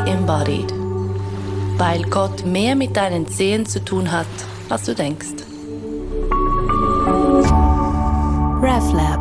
embodied. Weil Gott mehr mit deinen Zehen zu tun hat, als du denkst. RefLab.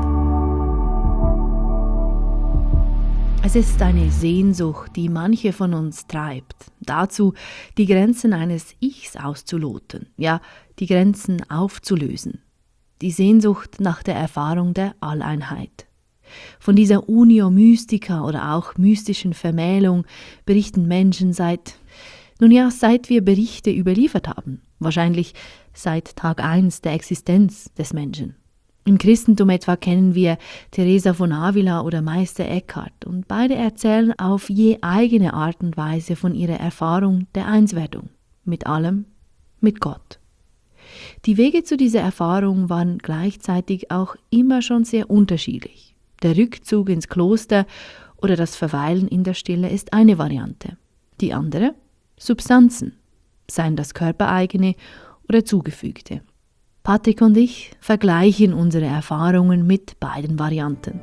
Es ist eine Sehnsucht, die manche von uns treibt, dazu die Grenzen eines Ichs auszuloten, ja, die Grenzen aufzulösen. Die Sehnsucht nach der Erfahrung der Alleinheit. Von dieser Unio Mystica oder auch mystischen Vermählung berichten Menschen seit wir Berichte überliefert haben. Wahrscheinlich seit Tag 1 der Existenz des Menschen. Im Christentum etwa kennen wir Teresa von Avila oder Meister Eckhart und beide erzählen auf je eigene Art und Weise von ihrer Erfahrung der Einswerdung. Mit allem, mit Gott. Die Wege zu dieser Erfahrung waren gleichzeitig auch immer schon sehr unterschiedlich. Der Rückzug ins Kloster oder das Verweilen in der Stille ist eine Variante. Die andere? Substanzen, seien das körpereigene oder zugefügte. Patrick und ich vergleichen unsere Erfahrungen mit beiden Varianten.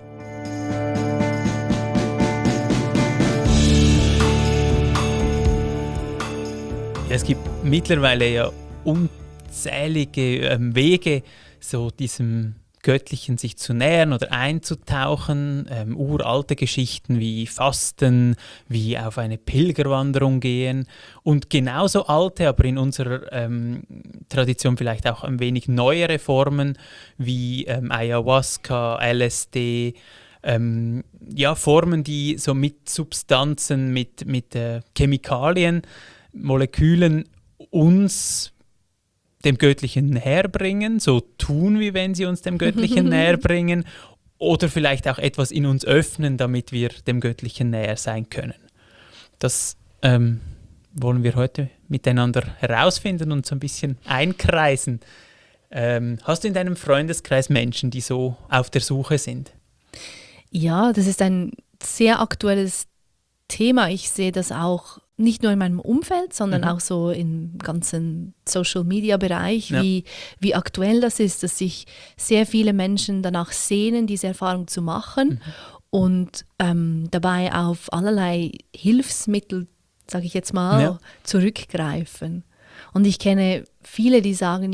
Es gibt mittlerweile ja unzählige Wege, so diesem Göttlichen sich zu nähern oder einzutauchen, uralte Geschichten wie Fasten, wie auf eine Pilgerwanderung gehen und genauso alte, aber in unserer Tradition vielleicht auch ein wenig neuere Formen wie Ayahuasca, LSD, Formen, die so mit Substanzen, mit Chemikalien, Molekülen uns dem Göttlichen näher bringen, so tun, wie wenn sie uns dem Göttlichen näher bringen, oder vielleicht auch etwas in uns öffnen, damit wir dem Göttlichen näher sein können. Das wollen wir heute miteinander herausfinden und so ein bisschen einkreisen. Hast du in deinem Freundeskreis Menschen, die so auf der Suche sind? Ja, das ist ein sehr aktuelles Thema. Ich sehe das auch nicht nur in meinem Umfeld, sondern auch so im ganzen Social-Media-Bereich, wie aktuell das ist, dass sich sehr viele Menschen danach sehnen, diese Erfahrung zu machen und dabei auf allerlei Hilfsmittel, sage ich jetzt mal, zurückgreifen. Und ich kenne viele, die sagen,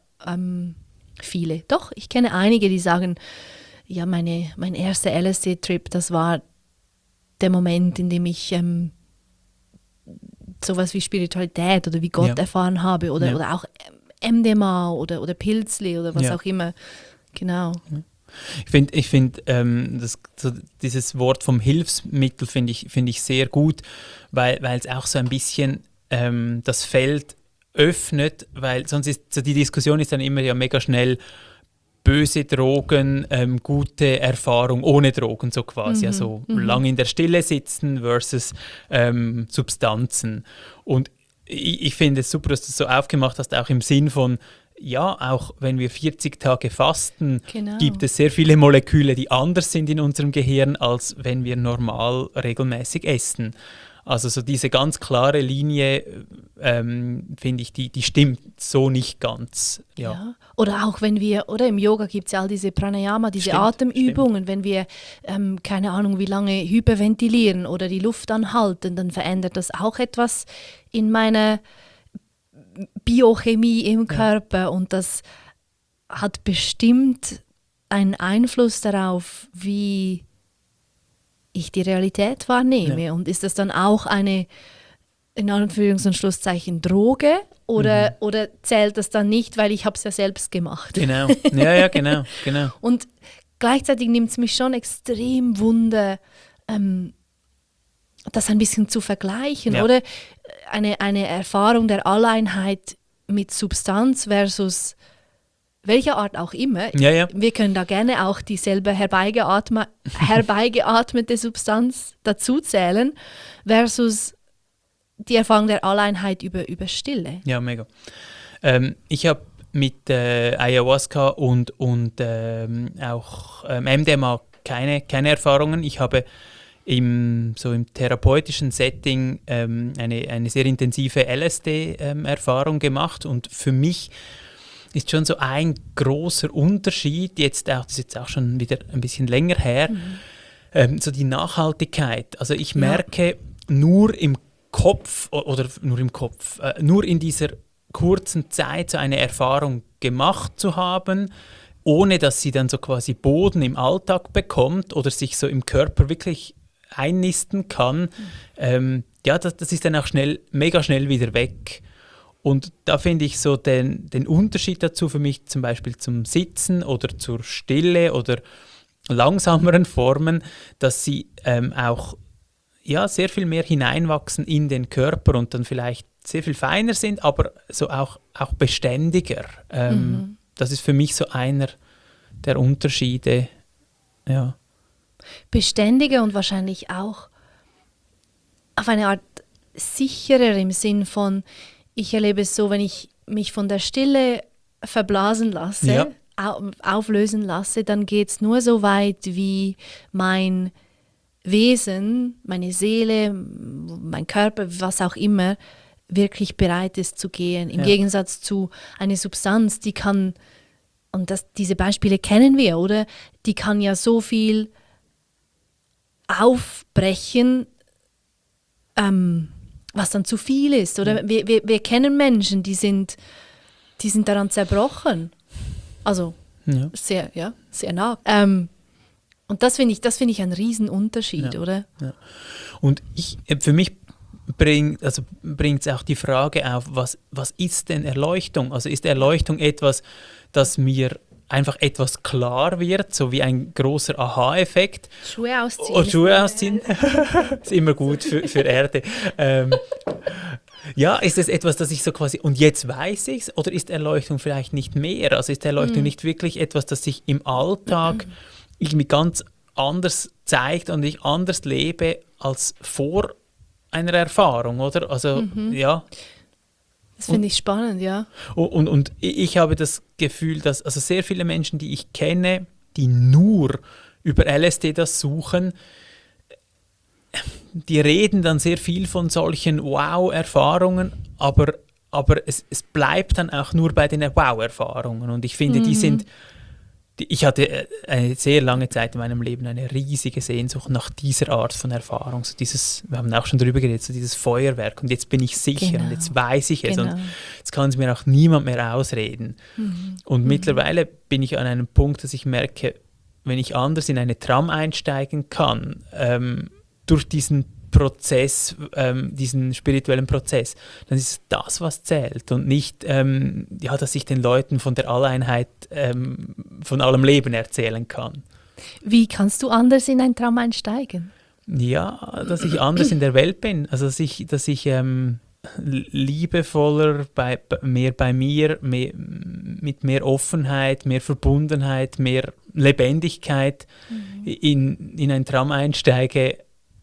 ich kenne einige, die sagen, ja, mein erster LSD-Trip, das war der Moment, in dem ich sowas wie Spiritualität oder wie Gott erfahren habe oder auch MDMA oder Pilzli oder was auch immer. Genau. Ich finde dieses Wort vom Hilfsmittel finde ich sehr gut, weil es auch so ein bisschen das Feld öffnet, weil sonst ist so die Diskussion ist dann immer ja mega schnell böse Drogen, gute Erfahrung ohne Drogen, so quasi. Also lang in der Stille sitzen versus Substanzen. Und ich finde es super, dass du es so aufgemacht hast, auch im Sinn von, ja, auch wenn wir 40 Tage fasten, gibt es sehr viele Moleküle, die anders sind in unserem Gehirn, als wenn wir normal regelmäßig essen. Also so diese ganz klare Linie, finde ich, die stimmt so nicht ganz. Ja. Oder auch wenn wir, oder im Yoga gibt es ja all diese Pranayama, diese Atemübungen, wenn wir, keine Ahnung, wie lange hyperventilieren oder die Luft anhalten, dann verändert das auch etwas in meiner Biochemie im Körper und das hat bestimmt einen Einfluss darauf, wie ich die Realität wahrnehme. Ja. Und ist das dann auch eine, in Anführungs- und Schlusszeichen, Droge oder zählt das dann nicht, weil ich habe es ja selbst gemacht? Genau, ja, genau. Und gleichzeitig nimmt es mich schon extrem Wunder, das ein bisschen zu vergleichen, oder? Eine Erfahrung der Alleinheit mit Substanz versus welcher Art auch immer. Ja. Wir können da gerne auch dieselbe herbeigeatmete Substanz dazu zählen, versus die Erfahrung der Alleinheit über Stille. Ja, mega. Ich habe mit Ayahuasca und auch MDMA keine Erfahrungen. Ich habe im therapeutischen Setting eine sehr intensive LSD-Erfahrung gemacht und für mich ist schon so ein großer Unterschied, das ist jetzt auch schon wieder ein bisschen länger her, so die Nachhaltigkeit. Also ich merke nur im Kopf oder nur im Kopf, nur in dieser kurzen Zeit so eine Erfahrung gemacht zu haben, ohne dass sie dann so quasi Boden im Alltag bekommt oder sich so im Körper wirklich einnisten kann, das ist dann auch mega schnell wieder weg. Und da finde ich so den Unterschied dazu für mich zum Beispiel zum Sitzen oder zur Stille oder langsameren Formen, dass sie auch sehr viel mehr hineinwachsen in den Körper und dann vielleicht sehr viel feiner sind, aber so auch beständiger. Das ist für mich so einer der Unterschiede. Ja. Beständiger und wahrscheinlich auch auf eine Art sicherer im Sinn von, ich erlebe es so, wenn ich mich von der Stille verblasen lasse, auflösen lasse, dann geht es nur so weit, wie mein Wesen, meine Seele, mein Körper, was auch immer, wirklich bereit ist zu gehen. Im Gegensatz zu einer Substanz, die kann, und diese Beispiele kennen wir, oder? Die kann ja so viel aufbrechen, was dann zu viel ist. Oder wir kennen Menschen, die sind daran zerbrochen. Also sehr nah. Und das finde ich einen Riesenunterschied, oder? Ja. Und für mich bringt es auch die Frage auf, was ist denn Erleuchtung? Also ist Erleuchtung etwas, das mir einfach etwas klar wird, so wie ein großer Aha-Effekt? Schuhe ausziehen. Schuhe ausziehen, ist immer gut für Erde. Ist es etwas, das ich so quasi, und jetzt weiß ich es, oder ist Erleuchtung vielleicht nicht mehr? Also ist Erleuchtung nicht wirklich etwas, das sich im Alltag irgendwie ganz anders zeigt und ich anders lebe als vor einer Erfahrung, oder? Also, Das finde ich spannend, ja. Und ich habe das Gefühl, dass also sehr viele Menschen, die ich kenne, die nur über LSD das suchen, die reden dann sehr viel von solchen Wow-Erfahrungen, aber es bleibt dann auch nur bei den Wow-Erfahrungen. Und ich finde, ich hatte eine sehr lange Zeit in meinem Leben eine riesige Sehnsucht nach dieser Art von Erfahrung. So wir haben auch schon darüber geredet, so dieses Feuerwerk. Und jetzt bin ich sicher und jetzt weiß ich es. Genau. Und jetzt kann es mir auch niemand mehr ausreden. Und mittlerweile bin ich an einem Punkt, dass ich merke, wenn ich anders in eine Tram einsteigen kann, durch diesen Prozess, diesen spirituellen Prozess, dann ist es das, was zählt und nicht, dass ich den Leuten von der Alleinheit von allem Leben erzählen kann. Wie kannst du anders in einen Traum einsteigen? Ja, dass ich anders in der Welt bin, also dass ich liebevoller, mehr bei mir, mit mehr Offenheit, mehr Verbundenheit, mehr Lebendigkeit in einen Traum einsteige,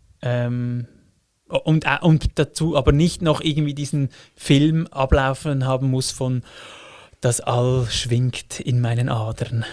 und dazu aber nicht noch irgendwie diesen Film ablaufen haben muss von das All schwingt in meinen Adern.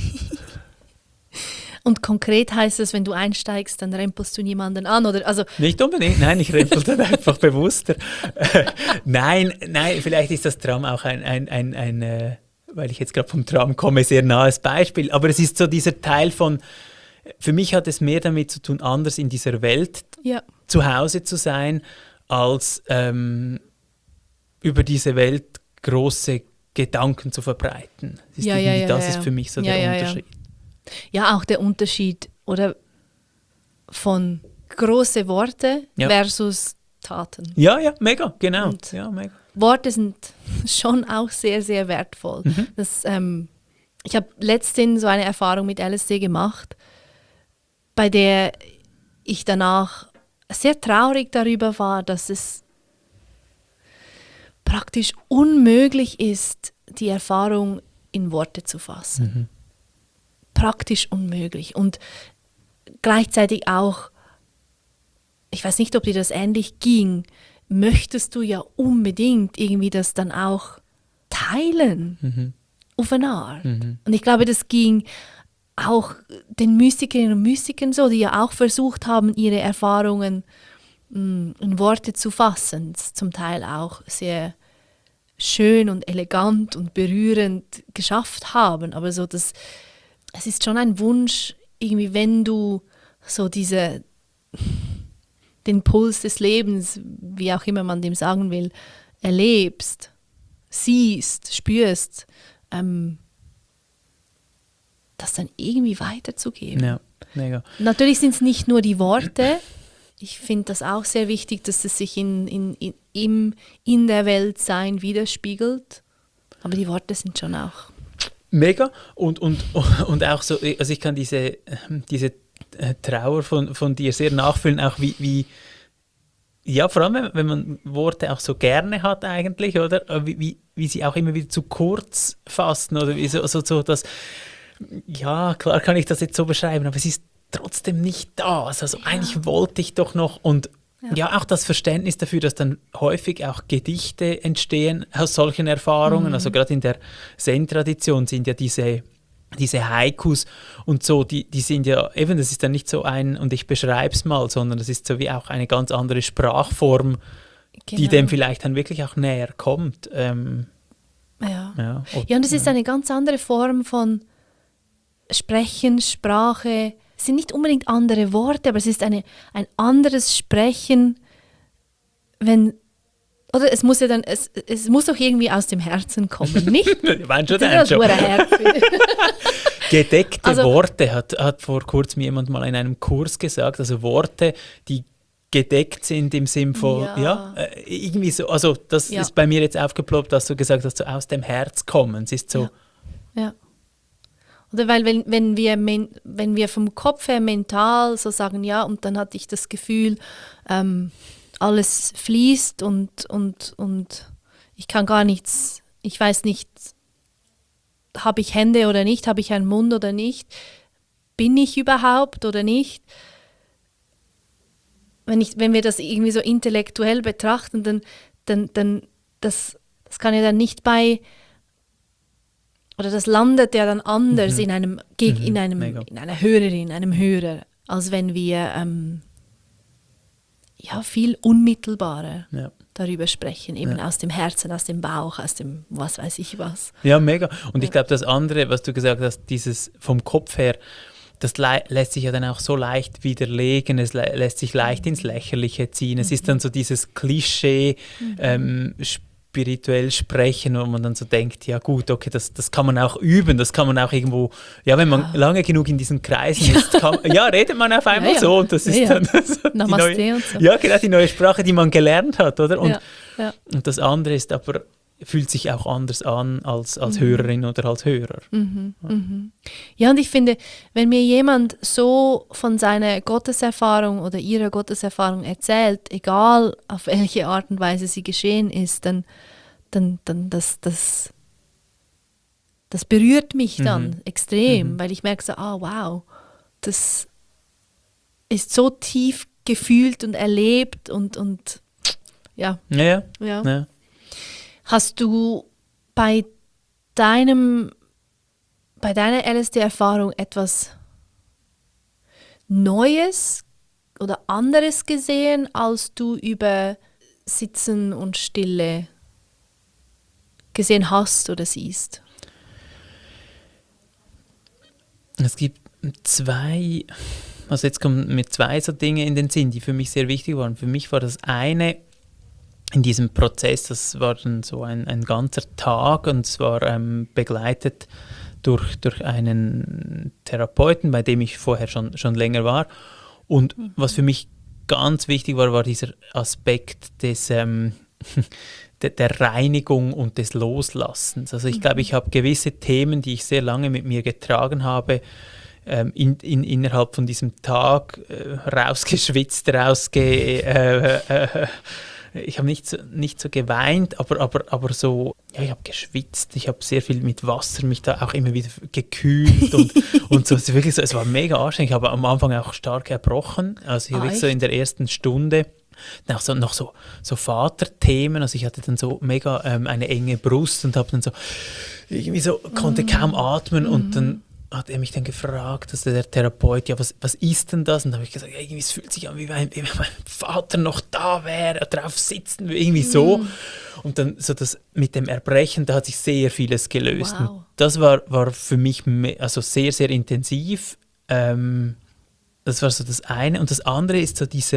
Und konkret heißt es, wenn du einsteigst, dann rempelst du niemanden an? Oder, also Nicht unbedingt, nein, ich rempel dann einfach bewusster. Nein, vielleicht ist das Tram auch ein weil ich jetzt gerade vom Tram komme, sehr nahes Beispiel, aber es ist so dieser Teil von, für mich hat es mehr damit zu tun, anders in dieser Welt zu Hause zu sein, als über diese Welt große Gedanken zu verbreiten. Das ist für mich so der Unterschied. Ja, auch der Unterschied oder von große Worte versus Taten. Ja, mega, genau. Und mega. Worte sind schon auch sehr, sehr wertvoll. Ich habe letztens so eine Erfahrung mit LSD gemacht, bei der ich danach sehr traurig darüber war, dass es praktisch unmöglich ist, die Erfahrung in Worte zu fassen. Praktisch unmöglich. Und gleichzeitig auch, ich weiß nicht, ob dir das ähnlich ging, möchtest du ja unbedingt irgendwie das dann auch teilen, auf eine Art. Und ich glaube, das ging auch den Mystikerinnen und Mystikern so, die ja auch versucht haben, ihre Erfahrungen in Worte zu fassen, zum Teil auch sehr schön und elegant und berührend geschafft haben. Aber so es ist schon ein Wunsch, irgendwie, wenn du so diese den Puls des Lebens, wie auch immer man dem sagen will, erlebst, siehst, spürst, das dann irgendwie weiterzugeben. Ja, mega. Natürlich sind es nicht nur die Worte. Ich finde das auch sehr wichtig, dass es sich in der Welt sein widerspiegelt. Aber die Worte sind schon auch... Mega. Und auch so, also ich kann diese Trauer von dir sehr nachfühlen, auch wie ja, vor allem, wenn man Worte auch so gerne hat eigentlich, oder? Wie sie auch immer wieder zu kurz fassen, oder wie so das, ja, klar kann ich das jetzt so beschreiben, aber es ist trotzdem nicht da. Also eigentlich wollte ich doch noch, und ja, auch das Verständnis dafür, dass dann häufig auch Gedichte entstehen aus solchen Erfahrungen. Also gerade in der Zen-Tradition sind ja diese Haikus und so, die sind ja eben, das ist dann nicht so und ich beschreibe es mal, sondern das ist so wie auch eine ganz andere Sprachform, die dem vielleicht dann wirklich auch näher kommt. Und es ist eine ganz andere Form von Sprechen, Sprache. Es sind nicht unbedingt andere Worte, aber es ist ein anderes Sprechen, oder es muss ja dann, es muss doch irgendwie aus dem Herzen kommen, nicht? Gedeckte Worte hat vor kurzem jemand mal in einem Kurs gesagt, also Worte, die gedeckt sind im Sinn von, irgendwie so, also das ist bei mir jetzt aufgeploppt, dass du gesagt hast, so aus dem Herz kommen, es ist so. Ja. Oder weil wenn wir vom Kopf her mental so sagen, ja, und dann hatte ich das Gefühl, alles fließt und ich kann gar nichts, ich weiß nicht, habe ich Hände oder nicht, habe ich einen Mund oder nicht, bin ich überhaupt oder nicht. Wenn wir das irgendwie so intellektuell betrachten, dann das kann ja dann nicht oder das landet ja dann anders in einer Hörerin, einem Hörer, als wenn wir viel unmittelbarer darüber sprechen, eben aus dem Herzen, aus dem Bauch, aus dem was weiß ich was. Ja, mega. Und ich glaube, das andere, was du gesagt hast, dieses vom Kopf her, das lässt sich ja dann auch so leicht widerlegen, es lässt sich leicht ins Lächerliche ziehen. Es ist dann so dieses Klischee, spirituell sprechen, wo man dann so denkt, ja gut, okay, das kann man auch üben, das kann man auch irgendwo, ja, wenn man lange genug in diesen Kreisen ist, redet man auf einmal so, und das ist dann so Namaste die neue, und so. Ja, genau, die neue Sprache, die man gelernt hat, oder? Und das andere ist aber, fühlt sich auch anders an als Hörerin oder als Hörer. Ja, und ich finde, wenn mir jemand so von seiner Gotteserfahrung oder ihrer Gotteserfahrung erzählt, egal auf welche Art und Weise sie geschehen ist, dann das berührt mich dann extrem, weil ich merke so, wow, das ist so tief gefühlt und erlebt und ja. Hast du bei deiner LSD-Erfahrung etwas Neues oder anderes gesehen, als du über Sitzen und Stille gesehen hast oder siehst? Es gibt jetzt kommen mir zwei so Dinge in den Sinn, die für mich sehr wichtig waren. Für mich war das eine, in diesem Prozess, das war dann so ein ganzer Tag, und es war begleitet durch einen Therapeuten, bei dem ich vorher schon länger war. Und was für mich ganz wichtig war dieser Aspekt der Reinigung und des Loslassens. Also ich glaube, ich habe gewisse Themen, die ich sehr lange mit mir getragen habe, innerhalb von diesem Tag rausgeschwitzt, ich habe nicht so geweint, aber so, ja, ich habe geschwitzt, ich habe sehr viel mit Wasser mich da auch immer wieder gekühlt und so, es wirklich so, es war mega anstrengend. Ich habe am Anfang auch stark erbrochen, also wirklich so in der ersten Stunde. Dann auch noch so Vaterthemen, also ich hatte dann so mega eine enge Brust und habe dann so irgendwie so, konnte kaum atmen, und dann hat er mich dann gefragt, also der Therapeut, ja, was ist denn das? Und da habe ich gesagt, ja, irgendwie, es fühlt sich an, wie wenn mein Vater noch da wäre, drauf sitzen, irgendwie so. Und dann so das mit dem Erbrechen, da hat sich sehr vieles gelöst. Wow. Und das war für mich also sehr, sehr intensiv. Das war so das eine. Und das andere ist so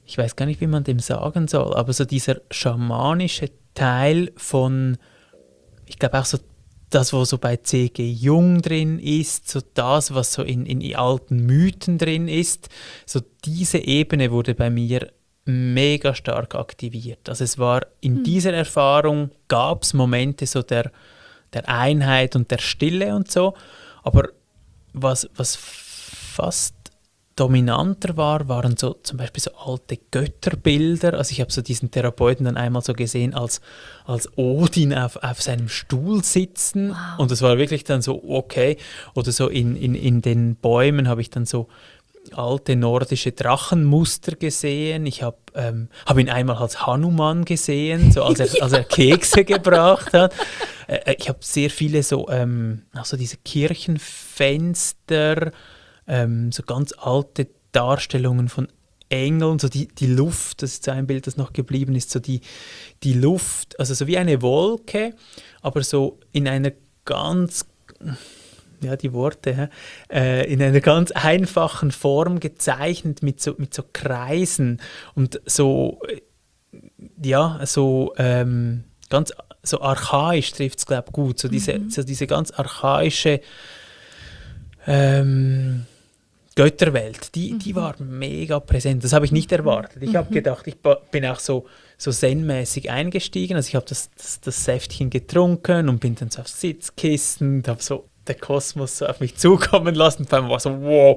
ich weiß gar nicht, wie man dem sagen soll, aber so dieser schamanische Teil von, ich glaube auch so das, was so bei C.G. Jung drin ist, so das, was so in alten Mythen drin ist, so diese Ebene wurde bei mir mega stark aktiviert. Also es war in dieser Erfahrung, gab es Momente so der Einheit und der Stille und so, aber was fast dominanter war, waren so zum Beispiel so alte Götterbilder. Also ich habe so diesen Therapeuten dann einmal so gesehen als Odin auf seinem Stuhl sitzen. Wow. Und das war wirklich dann so okay. Oder so in den Bäumen habe ich dann so alte nordische Drachenmuster gesehen. Ich habe ihn einmal als Hanuman gesehen, so als er Kekse gebracht hat. Ich habe sehr viele so also diese Kirchenfenster, so ganz alte Darstellungen von Engeln, so die Luft, das ist so ein Bild, das noch geblieben ist, so die Luft, also so wie eine Wolke, aber so in einer ganz, ja die Worte, in einer ganz einfachen Form gezeichnet mit so Kreisen und so, ja, so ganz so archaisch trifft es, glaube ich, gut, so diese ganz archaische Götterwelt, die war mega präsent. Das habe ich nicht erwartet. Ich habe gedacht, ich bin auch so zen-mäßig eingestiegen. Also ich habe das Säftchen getrunken und bin dann so aufs Sitzkissen und habe so den Kosmos so auf mich zukommen lassen. Und dann war so, wow.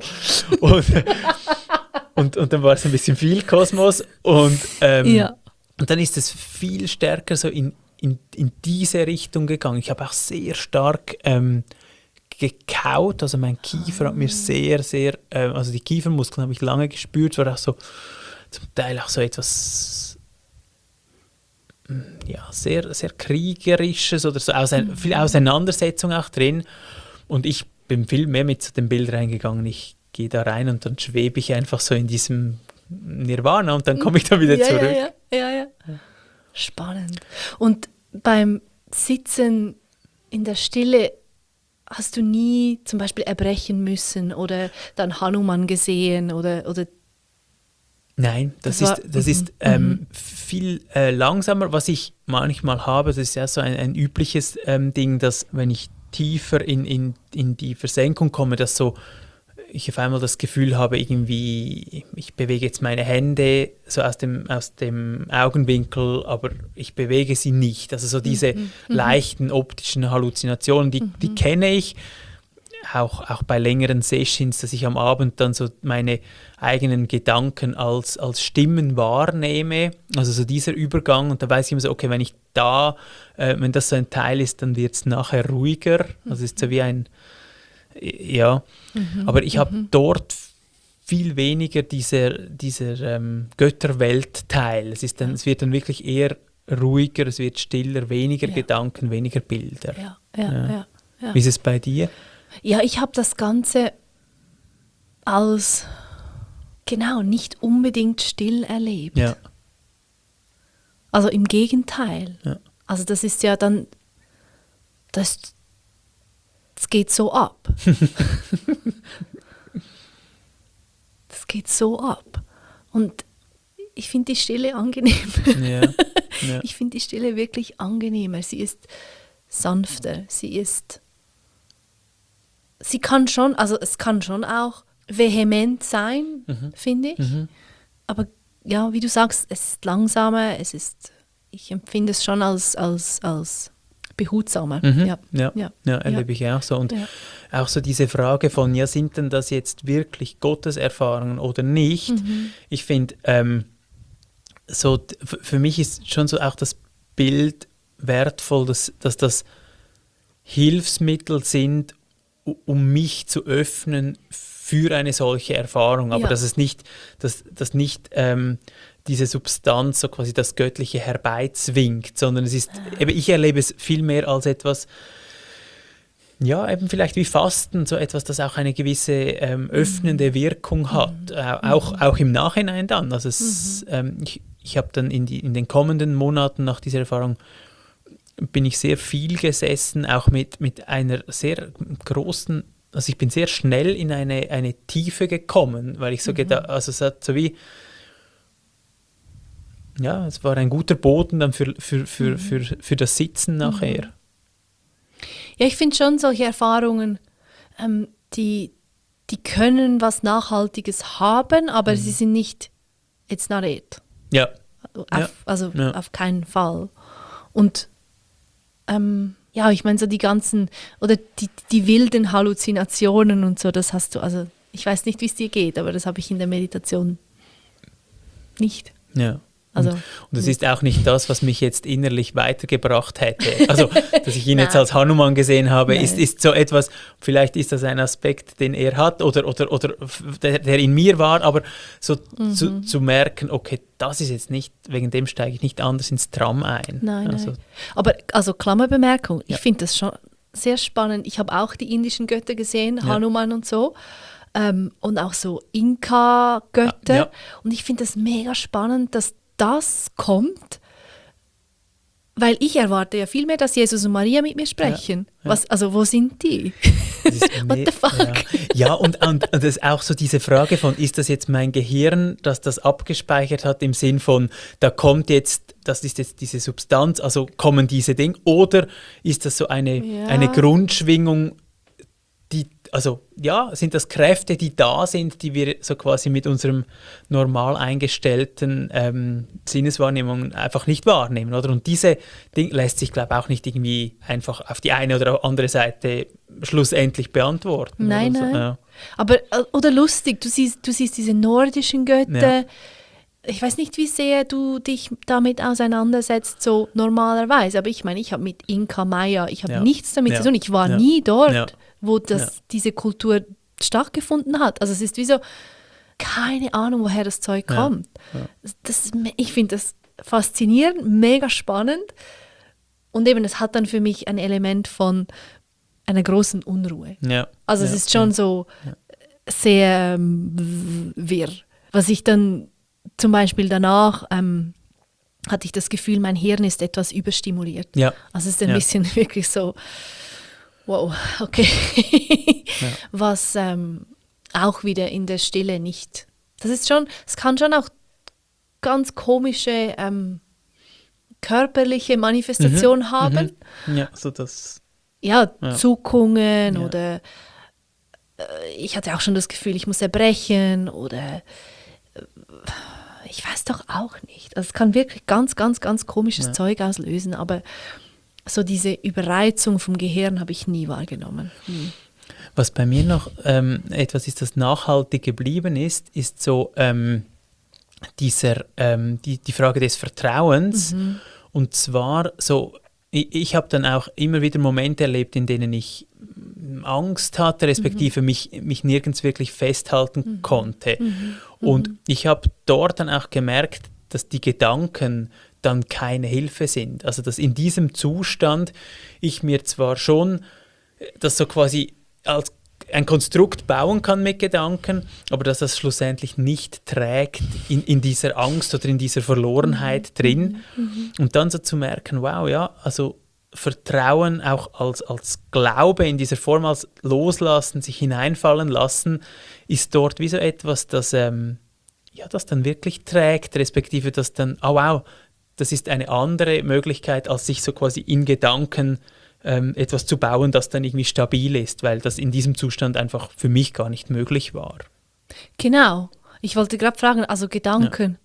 Und dann war es ein bisschen viel Kosmos. Und dann ist es viel stärker so in diese Richtung gegangen. Ich habe auch sehr stark gekaut, also mein Kiefer hat mir sehr, sehr, also die Kiefermuskeln habe ich lange gespürt, war auch so zum Teil auch so etwas ja, sehr, sehr Kriegerisches oder so viel Auseinandersetzung auch drin und ich bin viel mehr mit so dem Bild reingegangen, ich gehe da rein und dann schwebe ich einfach so in diesem Nirvana und dann komme ich da wieder zurück. Ja. Spannend. Und beim Sitzen in der Stille hast du nie zum Beispiel erbrechen müssen oder dann Hanuman gesehen oder Nein, das ist viel langsamer. Was ich manchmal habe, das ist ja so ein übliches Ding, dass wenn ich tiefer in die Versenkung komme, dass so ich auf einmal das Gefühl habe, irgendwie, ich bewege jetzt meine Hände so aus dem Augenwinkel, aber ich bewege sie nicht. Also so diese leichten optischen Halluzinationen, die kenne ich, auch bei längeren Sessions, dass ich am Abend dann so meine eigenen Gedanken als Stimmen wahrnehme. Also so dieser Übergang und da weiß ich immer so, okay, wenn das so ein Teil ist, dann wird es nachher ruhiger. Also es ist so wie ein ja, aber ich habe dort viel weniger dieser Götterwelt-Teil. Es wird dann wirklich eher ruhiger, es wird stiller, weniger Gedanken, weniger Bilder. Ja. Wie ist es bei dir? Ja, ich habe das Ganze als nicht unbedingt still erlebt. Ja. Also im Gegenteil. Ja. Also das ist ja dann, das geht so ab. Das geht so ab. Und ich finde die Stille angenehm. Ja. Ich finde die Stille wirklich angenehmer. Sie ist sanfter. Es kann schon auch vehement sein, finde ich. Aber ja, wie du sagst, es ist langsamer, ich empfinde es schon als behutsamer. Ja, erlebe ich auch so. Und auch so diese Frage von, ja, sind denn das jetzt wirklich Gotteserfahrungen oder nicht? Ich finde, so für mich ist schon so auch das Bild wertvoll, dass das Hilfsmittel sind, um mich zu öffnen für eine solche Erfahrung. Aber dass es nicht, dass nicht diese Substanz so quasi das Göttliche herbeizwingt, sondern es ist, eben, ich erlebe es viel mehr als etwas, ja, eben vielleicht wie Fasten, so etwas, das auch eine gewisse öffnende Wirkung hat, auch im Nachhinein dann. Also ich habe dann in den kommenden Monaten nach dieser Erfahrung bin ich sehr viel gesessen, auch mit einer sehr großen, also ich bin sehr schnell in eine Tiefe gekommen, weil ich so gedacht, also es hat so wie, es war ein guter Boden dann für das Sitzen nachher. Ja, ich finde schon solche Erfahrungen, die können was Nachhaltiges haben, aber sie sind nicht, it's not it. Ja. Auf keinen Fall. Und ich meine, so die ganzen, oder die wilden Halluzinationen und so, das hast du, also ich weiß nicht, wie es dir geht, aber das habe ich in der Meditation nicht. Ja. Also, und das ist auch nicht das, was mich jetzt innerlich weitergebracht hätte. Also, dass ich ihn jetzt als Hanuman gesehen habe, ist so etwas, vielleicht ist das ein Aspekt, den er hat oder der in mir war, aber so zu merken, okay, das ist jetzt nicht, wegen dem steige ich nicht anders ins Tram ein. Nein. Aber, also Klammerbemerkung, ich finde das schon sehr spannend. Ich habe auch die indischen Götter gesehen, Hanuman und so. Und auch so Inka-Götter. Ja. Und ich finde das mega spannend, dass das kommt, weil ich erwarte ja viel mehr, dass Jesus und Maria mit mir sprechen. Ja. Wo sind die? What the fuck? Ja, und das ist auch so diese Frage von, ist das jetzt mein Gehirn, das das abgespeichert hat, im Sinn von, das ist jetzt diese Substanz, also kommen diese Dinge, oder ist das so eine Grundschwingung, sind das Kräfte, die da sind, die wir so quasi mit unserem normal eingestellten Sinneswahrnehmung einfach nicht wahrnehmen, oder? Und diese Dinge lässt sich, glaube ich, auch nicht irgendwie einfach auf die eine oder andere Seite schlussendlich beantworten. Nein. Ja. Aber, oder lustig, du siehst diese nordischen Götter. Ja. Ich weiß nicht, wie sehr du dich damit auseinandersetzt, so normalerweise, aber ich meine, ich habe mit Inka Maya, ich habe nichts damit zu tun, ich war nie dort, wo diese Kultur stattgefunden hat. Also es ist wie so, keine Ahnung, woher das Zeug kommt. Ja. Ich finde das faszinierend, mega spannend und eben, es hat dann für mich ein Element von einer großen Unruhe. Ja. Also es ist schon so sehr wirr. Was ich dann zum Beispiel danach hatte ich das Gefühl, mein Hirn ist etwas überstimuliert. Ja. Also es ist ein bisschen wirklich so, wow, okay. Was auch wieder in der Stille nicht. Es kann schon auch ganz komische körperliche Manifestationen haben. Ja, so das. Ja, Zuckungen oder ich hatte auch schon das Gefühl, ich muss erbrechen oder ich weiß doch auch nicht. Also es kann wirklich ganz, ganz, ganz komisches Zeug auslösen, aber so diese Überreizung vom Gehirn habe ich nie wahrgenommen. Was bei mir noch etwas ist, das nachhaltig geblieben ist so die Frage des Vertrauens. Und zwar so, ich habe dann auch immer wieder Momente erlebt, in denen ich Angst hatte, respektive mich nirgends wirklich festhalten konnte. Und ich habe dort dann auch gemerkt, dass die Gedanken dann keine Hilfe sind. Also dass in diesem Zustand ich mir zwar schon das so quasi als ein Konstrukt bauen kann mit Gedanken, aber dass das schlussendlich nicht trägt in dieser Angst oder in dieser Verlorenheit drin. Und dann so zu merken, wow, ja, also Vertrauen auch als Glaube in dieser Form, als Loslassen, sich hineinfallen lassen, ist dort wie so etwas, das dann wirklich trägt, respektive das dann, wow, das ist eine andere Möglichkeit, als sich so quasi in Gedanken etwas zu bauen, das dann irgendwie stabil ist, weil das in diesem Zustand einfach für mich gar nicht möglich war. Genau. Ich wollte gerade fragen, also Gedanken,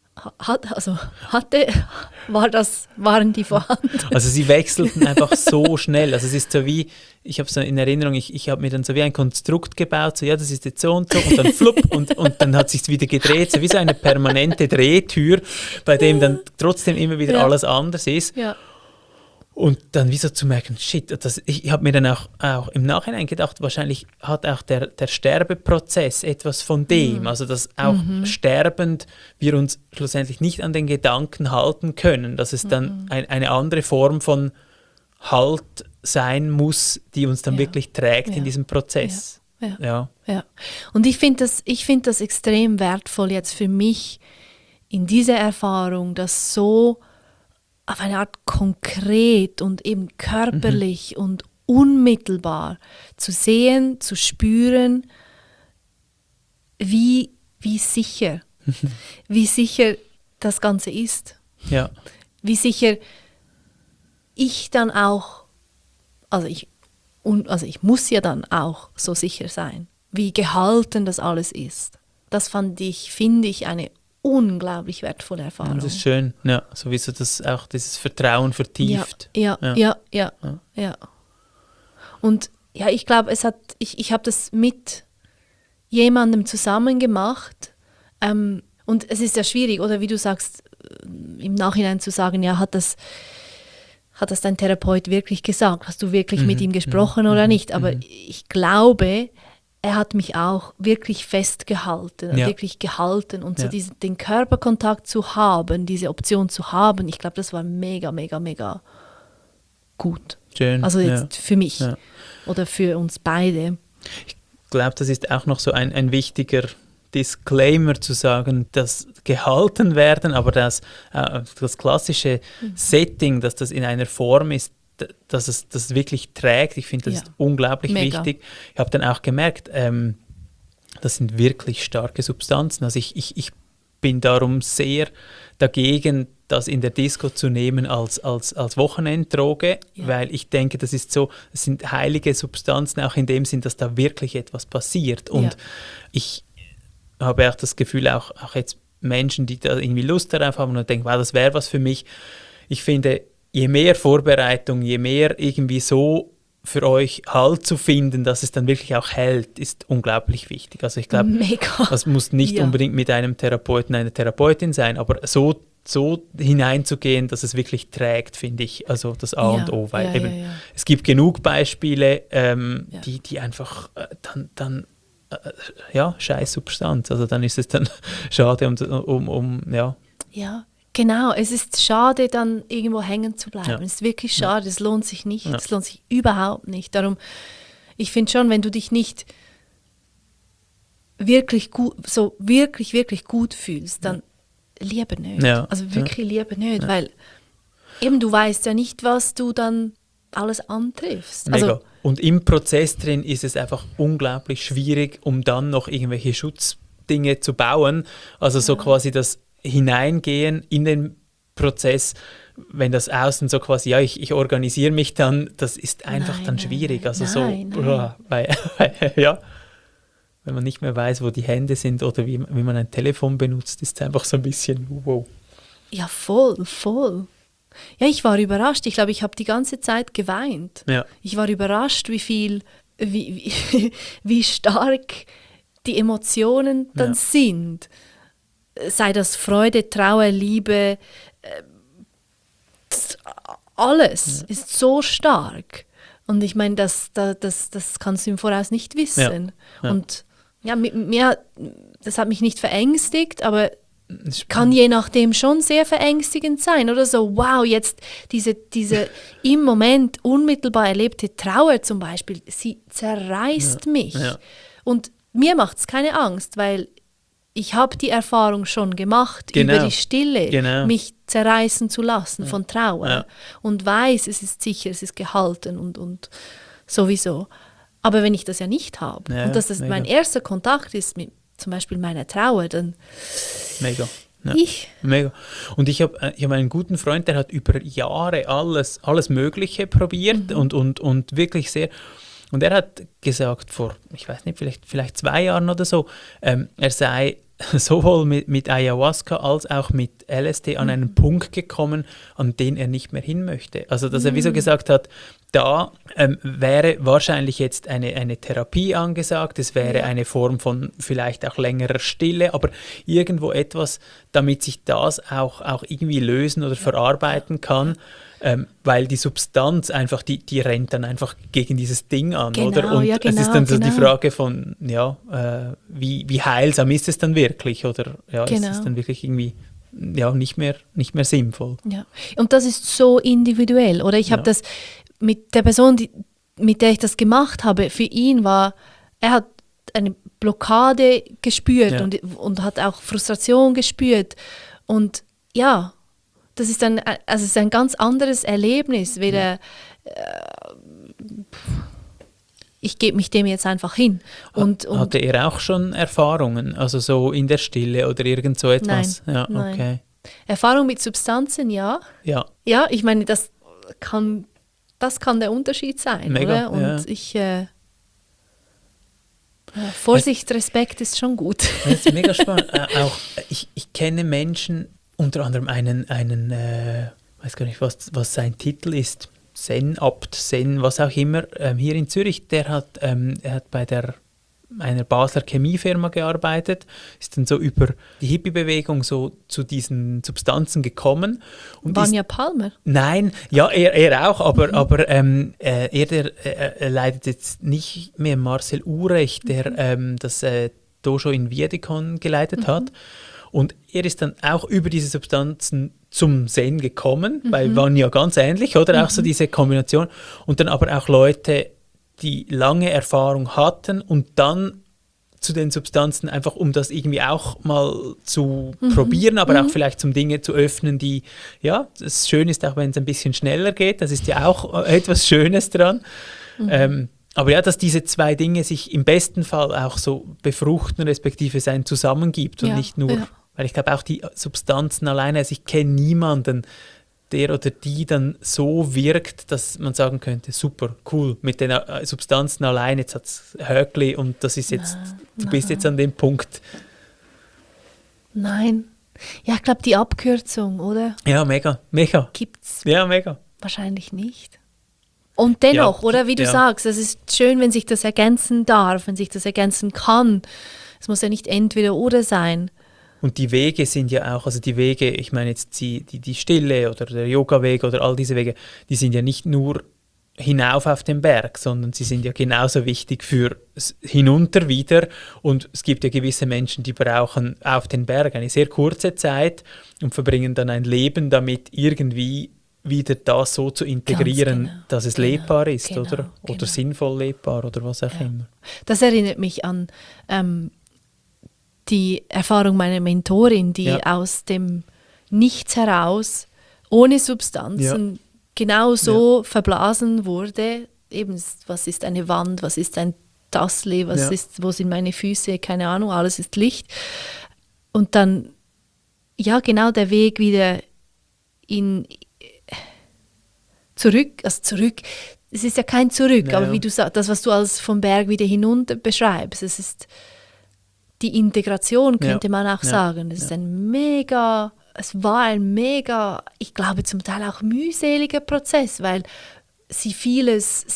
waren die vorhanden? Also sie wechselten einfach so schnell. Also es ist so wie, ich habe so in Erinnerung, ich habe mir dann so wie ein Konstrukt gebaut, so ja, das ist jetzt so und dann flupp und dann hat es sich wieder gedreht, so wie so eine permanente Drehtür, bei dem dann trotzdem immer wieder alles anders ist. Ja. Und dann wie so zu merken, shit, ich habe mir dann auch im Nachhinein gedacht, wahrscheinlich hat auch der Sterbeprozess etwas von dem, also dass auch sterbend wir uns schlussendlich nicht an den Gedanken halten können, dass es dann eine andere Form von Halt sein muss, die uns dann wirklich trägt in diesem Prozess. Ja. Und ich finde das extrem wertvoll jetzt für mich in dieser Erfahrung, das so auf eine Art konkret und eben körperlich und unmittelbar zu sehen, zu spüren, wie sicher das Ganze ist. Ja. Wie sicher ich dann auch, also ich muss ja dann auch so sicher sein, wie gehalten das alles ist. Das finde ich eine unglaublich wertvolle Erfahrung. Das ist schön, ja, sowieso das auch dieses Vertrauen vertieft. Ja. Und ja, ich glaube, ich habe das mit jemandem zusammen gemacht. Und es ist ja schwierig, oder wie du sagst, im Nachhinein zu sagen, ja, hat das dein Therapeut wirklich gesagt? Hast du wirklich mit ihm gesprochen oder nicht? Aber ich glaube, er hat mich auch wirklich festgehalten, wirklich gehalten und so den Körperkontakt zu haben, diese Option zu haben, ich glaube, das war mega, mega, mega gut. Schön. Also jetzt für mich oder für uns beide. Ich glaube, das ist auch noch so ein wichtiger Disclaimer zu sagen, dass gehalten werden, aber das klassische Setting, dass das in einer Form ist, dass es das wirklich trägt. Ich finde, das ist unglaublich wichtig. Ich habe dann auch gemerkt, das sind wirklich starke Substanzen. Also ich bin darum sehr dagegen, das in der Disco zu nehmen als Wochenenddroge, weil ich denke, das sind heilige Substanzen, auch in dem Sinn, dass da wirklich etwas passiert. Und ich habe auch das Gefühl, auch jetzt Menschen, die da irgendwie Lust darauf haben und denken, wow, das wäre was für mich. Ich finde, je mehr Vorbereitung, je mehr irgendwie so für euch Halt zu finden, dass es dann wirklich auch hält, ist unglaublich wichtig. Also ich glaube, das muss nicht unbedingt mit einem Therapeuten, einer Therapeutin sein, aber so hineinzugehen, dass es wirklich trägt, finde ich, also das A und O. Weil es gibt genug Beispiele, die einfach dann scheiß Substanz. Also dann ist es dann schade Ja, genau. Es ist schade, dann irgendwo hängen zu bleiben. Es ist wirklich schade. Es lohnt sich nicht. Es lohnt sich überhaupt nicht. Darum, ich finde schon, wenn du dich nicht wirklich gut, so wirklich, wirklich gut fühlst, dann lieber nicht. Ja. Also wirklich lieber nicht, weil eben du weißt ja nicht, was du dann alles antriffst. Mega. Also, und im Prozess drin ist es einfach unglaublich schwierig, um dann noch irgendwelche Schutzdinge zu bauen. Also so quasi das Hineingehen in den Prozess, wenn das außen so quasi, ich organisiere mich dann, das ist einfach dann schwierig. Also wenn man nicht mehr weiß, wo die Hände sind oder wie man ein Telefon benutzt, ist es einfach so ein bisschen wow. Ja, voll. Ja, ich war überrascht. Ich glaube, ich habe die ganze Zeit geweint. Ja. Ich war überrascht, wie stark die Emotionen dann sind. Sei das Freude, Trauer, Liebe, alles ist so stark. Und ich meine, das kannst du im Voraus nicht wissen. Ja. Und das hat mich nicht verängstigt, aber kann je nachdem schon sehr verängstigend sein oder so, wow, jetzt diese im Moment unmittelbar erlebte Trauer zum Beispiel, sie zerreißt mich. Ja. Und mir macht es keine Angst, weil ich habe die Erfahrung schon gemacht, über die Stille mich zerreißen zu lassen von Trauer und weiß, es ist sicher, es ist gehalten und sowieso. Aber wenn ich das ja nicht habe und dass das mein erster Kontakt ist mit zum Beispiel meiner Trauer, dann Mega. Ja. Mega. Und ich hab einen guten Freund, der hat über Jahre alles Mögliche probiert und wirklich sehr. Und er hat gesagt, vor, ich weiß nicht, vielleicht 2 Jahren oder so, er sei sowohl mit Ayahuasca als auch mit LSD an einen Punkt gekommen, an den er nicht mehr hin möchte. Also, dass er wie so gesagt hat, da wäre wahrscheinlich jetzt eine Therapie angesagt, es wäre eine Form von vielleicht auch längerer Stille, aber irgendwo etwas, damit sich das auch irgendwie lösen oder verarbeiten kann. Weil die Substanz einfach, die rennt dann einfach gegen dieses Ding an, oder? Und es ist dann so die Frage von, wie heilsam ist es dann wirklich, oder ist es dann wirklich irgendwie nicht mehr sinnvoll. Ja, und das ist so individuell, oder? Ich habe das mit der Person, mit der ich das gemacht habe, für ihn er hat eine Blockade gespürt und hat auch Frustration gespürt und das ist ein ganz anderes Erlebnis, weder ich gebe mich dem jetzt einfach hin. Und hatte er auch schon Erfahrungen, also so in der Stille oder irgend so etwas? Nein, ja, okay. Erfahrung mit Substanzen, ja. Ja. Ja, ich meine, das kann der Unterschied sein, Mega, oder? Und ja. ich Vorsicht, Respekt ist schon gut. Das ist mega spannend. Auch ich kenne Menschen, unter anderem einen weiß gar nicht, was sein Titel ist, Zen-Abt, Zen, was auch immer, hier in Zürich, er hat bei einer Basler Chemiefirma gearbeitet, ist dann so über die Hippie-Bewegung so zu diesen Substanzen gekommen. Und Vanya Palmer? Nein, ja, er auch, aber er leitet jetzt nicht mehr Marcel Uhrecht, der das Dojo in Wiedekon geleitet hat. Und er ist dann auch über diese Substanzen zum Zen gekommen, bei Vanya ganz ähnlich, oder? Auch so diese Kombination. Und dann aber auch Leute, die lange Erfahrung hatten und dann zu den Substanzen einfach, um das irgendwie auch mal zu probieren, aber auch vielleicht zum Dinge zu öffnen, die, ja, das schön ist, auch wenn es ein bisschen schneller geht, das ist ja auch etwas Schönes dran. Aber ja, dass diese zwei Dinge sich im besten Fall auch so befruchten, respektive sein zusammengibt und nicht nur, weil ich glaube auch die Substanzen alleine, also ich kenne niemanden, der oder die dann so wirkt, dass man sagen könnte, super, cool, mit den Substanzen allein, jetzt hat es Höckli und das ist jetzt, du bist jetzt an dem Punkt. Nein. Ja, ich glaube, die Abkürzung, oder? Ja, mega. Gibt's Ja, mega. wahrscheinlich nicht. Und dennoch, Ja, oder wie du sagst, es ist schön, wenn sich das ergänzen darf, wenn sich das ergänzen kann. Es muss ja nicht entweder oder sein. Und die Wege sind ja auch, also die Wege, ich meine jetzt die Stille oder der Yoga-Weg oder all diese Wege, die sind ja nicht nur hinauf auf den Berg, sondern sie sind ja genauso wichtig für hinunter wieder. Und es gibt ja gewisse Menschen, die brauchen auf den Berg eine sehr kurze Zeit und verbringen dann ein Leben damit, irgendwie wieder das so zu integrieren, Ganz genau, dass es genau, lebbar ist, genau, oder? Oder genau. sinnvoll lebbar oder was auch immer. Das erinnert mich an die Erfahrung meiner Mentorin, die aus dem Nichts heraus, ohne Substanzen, genau so verblasen wurde. Eben, was ist eine Wand, was ist ein Tassli, wo sind meine Füße, keine Ahnung, alles ist Licht. Und dann, ja, genau der Weg wieder zurück, es ist ja kein Zurück, aber wie du sagst, das, was du als vom Berg wieder hinunter beschreibst, es ist die Integration, könnte man auch sagen. Es war ein mega, ich glaube zum Teil auch mühseliger Prozess, weil sie vieles,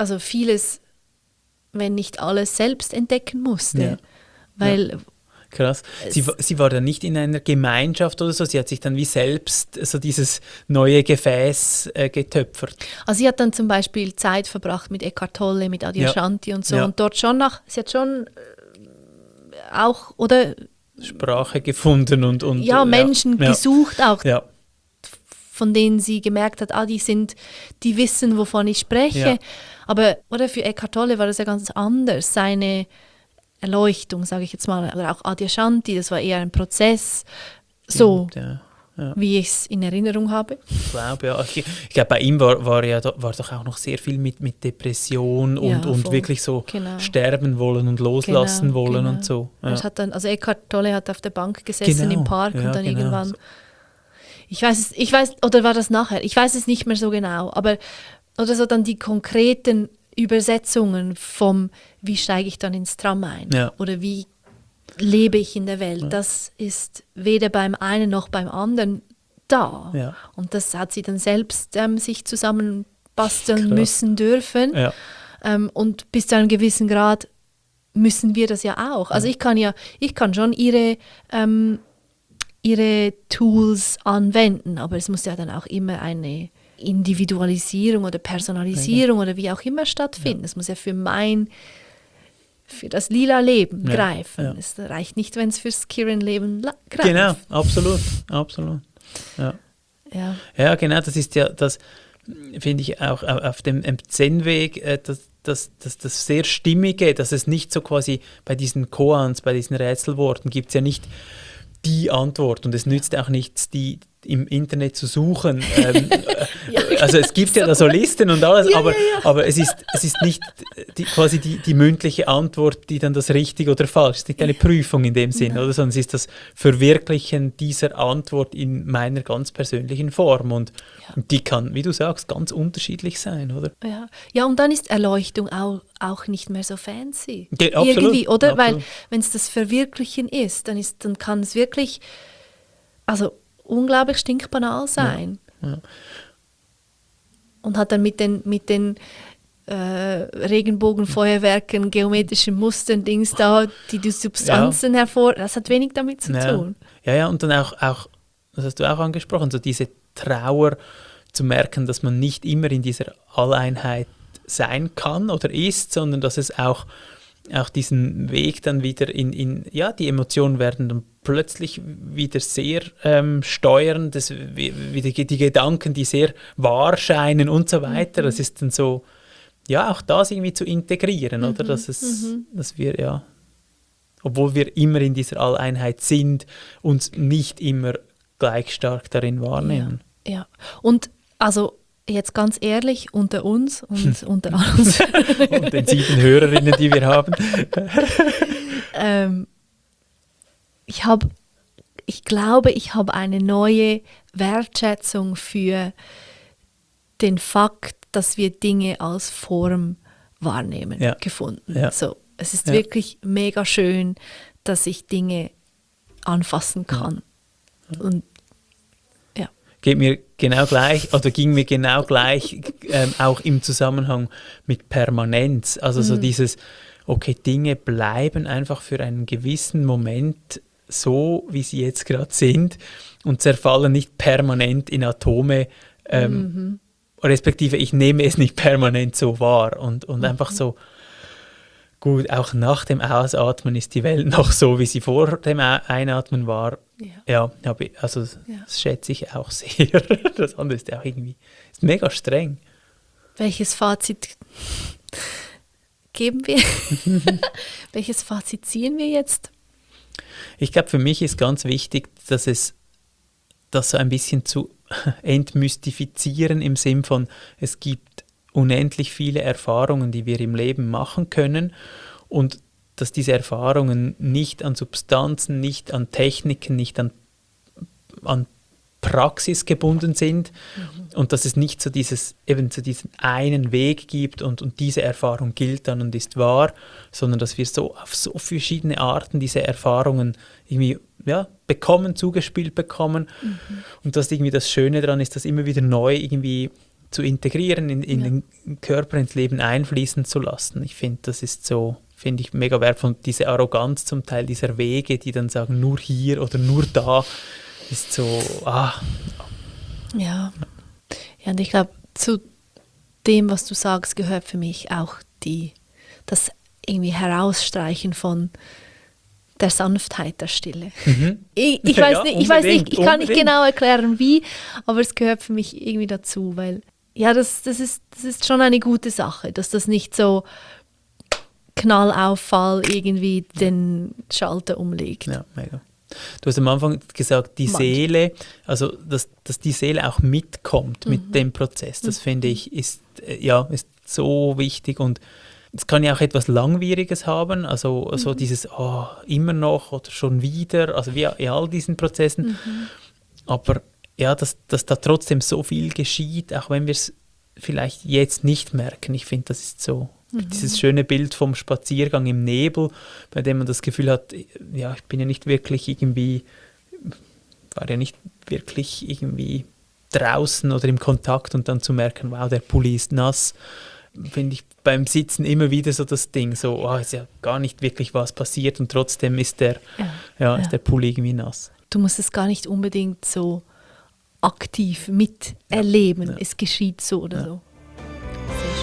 wenn nicht alles, selbst entdecken musste. Ja. Weil krass. Sie war dann nicht in einer Gemeinschaft oder so, sie hat sich dann wie selbst so dieses neue Gefäß getöpfert. Also sie hat dann zum Beispiel Zeit verbracht mit Eckhart Tolle, mit Adyashanti und so und dort schon sie hat schon auch, oder? Sprache gefunden und Menschen gesucht auch, ja. von denen sie gemerkt hat, die wissen, wovon ich spreche. Ja. Aber, oder für Eckhart Tolle war das ja ganz anders, seine Erleuchtung, sage ich jetzt mal, oder auch Adyashanti, das war eher ein Prozess, so wie ich es in Erinnerung habe. Ich glaube, ja. Ich glaube, bei ihm war doch auch noch sehr viel mit Depression und wirklich so sterben wollen und loslassen wollen und so. Ja. Das hat dann, also Eckhart Tolle hat auf der Bank gesessen im Park und dann irgendwann, ich weiß, oder war das nachher? Ich weiß es nicht mehr so genau, aber oder so dann die konkreten Übersetzungen vom, wie steige ich dann ins Tram ein oder wie lebe ich in der Welt, das ist weder beim einen noch beim anderen da. Ja. Und das hat sie dann selbst sich zusammenbasteln müssen dürfen. Ja. Und bis zu einem gewissen Grad müssen wir das ja auch. Also ich kann schon ihre Tools anwenden, aber es muss ja dann auch immer eine Individualisierung oder Personalisierung oder wie auch immer stattfinden. Es muss ja für das lila Leben greifen. Ja. Es reicht nicht, wenn es fürs Kirin-Leben greift. Genau, absolut. Ja, genau, das ist ja, das finde ich auch auf dem Zen-Weg, das sehr Stimmige, dass es nicht so quasi bei diesen Koans, bei diesen Rätselworten gibt es ja nicht die Antwort und es nützt auch nichts, die im Internet zu suchen. Also es gibt ja da so Listen und alles, aber es ist nicht quasi die mündliche Antwort, die dann das richtig oder falsch ist. Es ist nicht eine Prüfung in dem Sinn, oder? Sondern es ist das Verwirklichen dieser Antwort in meiner ganz persönlichen Form. Und die kann, wie du sagst, ganz unterschiedlich sein, oder? Ja, und dann ist Erleuchtung auch nicht mehr so fancy. Absolut, irgendwie, oder? Absolut. Weil wenn es das Verwirklichen ist, dann kann es wirklich unglaublich stinkbanal sein. Ja. Und hat dann mit den Regenbogenfeuerwerken, geometrischen Mustern, Dings da, die Substanzen hervor, das hat wenig damit zu tun. Ja, und dann auch, das hast du auch angesprochen, so diese Trauer zu merken, dass man nicht immer in dieser Alleinheit sein kann oder ist, sondern dass es auch diesen Weg dann wieder die Emotionen werden dann plötzlich wieder sehr steuern, wieder die Gedanken, die sehr wahr scheinen und so weiter. Das ist dann so, auch das irgendwie zu integrieren, oder? Dass wir, obwohl wir immer in dieser Alleinheit sind, uns nicht immer gleich stark darin wahrnehmen. Ja. Und also jetzt ganz ehrlich, unter uns und unter uns. Und den 7 Hörerinnen, die wir haben. Ich glaube, ich habe eine neue Wertschätzung für den Fakt, dass wir Dinge als Form wahrnehmen, gefunden. Ja. So, es ist wirklich mega schön, dass ich Dinge anfassen kann. Und ging mir genau gleich auch im Zusammenhang mit Permanenz. Also so dieses, okay, Dinge bleiben einfach für einen gewissen Moment so, wie sie jetzt gerade sind und zerfallen nicht permanent in Atome, respektive ich nehme es nicht permanent so wahr und einfach so, gut, auch nach dem Ausatmen ist die Welt noch so, wie sie vor dem Einatmen war. Das schätze ich auch sehr. Das andere ist auch irgendwie mega streng. Welches Fazit geben wir? Welches Fazit ziehen wir jetzt? Ich glaube, für mich ist ganz wichtig, das so ein bisschen zu entmystifizieren im Sinn von, es gibt unendlich viele Erfahrungen, die wir im Leben machen können und dass diese Erfahrungen nicht an Substanzen, nicht an Techniken, nicht an Praxis gebunden sind und dass es nicht so diesen einen Weg gibt und diese Erfahrung gilt dann und ist wahr, sondern dass wir so auf so verschiedene Arten diese Erfahrungen irgendwie zugespielt bekommen und dass irgendwie das Schöne daran ist, das immer wieder neu irgendwie zu integrieren, in den Körper, ins Leben einfließen zu lassen. Ich finde, das ist so, finde ich mega wertvoll. Und diese Arroganz zum Teil dieser Wege, die dann sagen, nur hier oder nur da, ist so, Ja, und ich glaube, zu dem, was du sagst, gehört für mich auch das irgendwie Herausstreichen von der Sanftheit der Stille. Ich weiß nicht, ich kann nicht genau erklären, wie, aber es gehört für mich irgendwie dazu, weil das ist schon eine gute Sache, dass das nicht so Knallauffall irgendwie den Schalter umlegt. Ja, mega. Du hast am Anfang gesagt, die Seele, also dass die Seele auch mitkommt mit dem Prozess, das finde ich ist so wichtig und es kann ja auch etwas Langwieriges haben, also so dieses immer noch oder schon wieder, also wie in all diesen Prozessen, aber dass da trotzdem so viel geschieht, auch wenn wir es vielleicht jetzt nicht merken. Ich finde, das ist so dieses schöne Bild vom Spaziergang im Nebel, bei dem man das Gefühl hat, ich bin ja nicht wirklich irgendwie draußen oder im Kontakt und dann zu merken, wow, der Pulli ist nass, finde ich beim Sitzen immer wieder so das Ding, so, ist ja gar nicht wirklich was passiert und trotzdem ist der Pulli irgendwie nass. Du musst es gar nicht unbedingt so aktiv miterleben, es geschieht so oder so. Sehr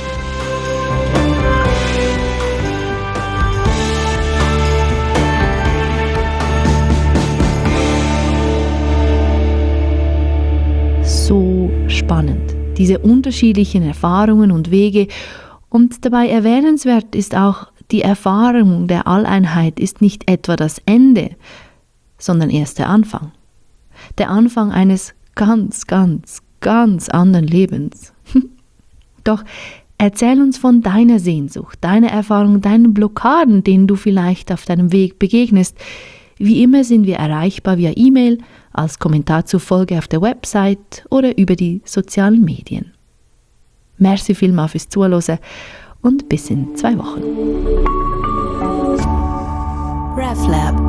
schön. So spannend, diese unterschiedlichen Erfahrungen und Wege. Und dabei erwähnenswert ist auch, die Erfahrung der Alleinheit ist nicht etwa das Ende, sondern erst der Anfang. Der Anfang eines ganz, ganz, ganz anderen Lebens. Doch erzähl uns von deiner Sehnsucht, deiner Erfahrung, deinen Blockaden, denen du vielleicht auf deinem Weg begegnest. Wie immer sind wir erreichbar via E-Mail, als Kommentar zur Folge auf der Website oder über die sozialen Medien. Merci vielmals fürs Zuhören und bis in 2 Wochen. RefLab